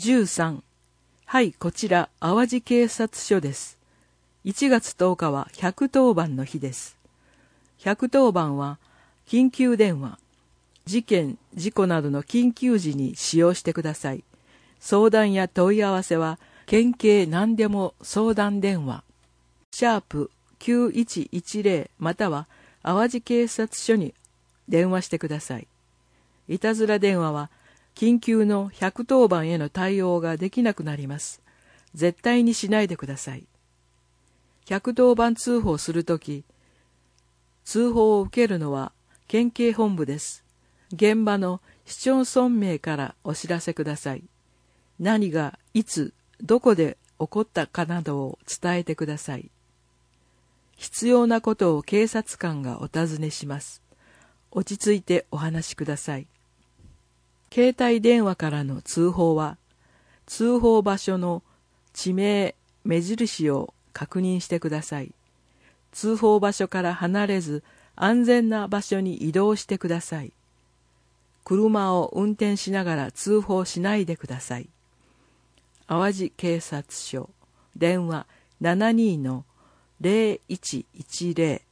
13。はい、こちら、淡路警察署です。1月10日は110番の日です。110番は、緊急電話、事件、事故などの緊急時に使用してください。相談や問い合わせは、県警何でも相談電話、#9110 または淡路警察署に電話してください。いたずら電話は、緊急の110番への対応ができなくなります。絶対にしないでください。110番通報するとき、通報を受けるのは県警本部です。現場の市町村名からお知らせください。何が、いつ、どこで起こったかなどを伝えてください。必要なことを警察官がお尋ねします。落ち着いてお話しください。携帯電話からの通報は、通報場所の地名、目印を確認してください。通報場所から離れず、安全な場所に移動してください。車を運転しながら通報しないでください。淡路警察署、電話 72-0110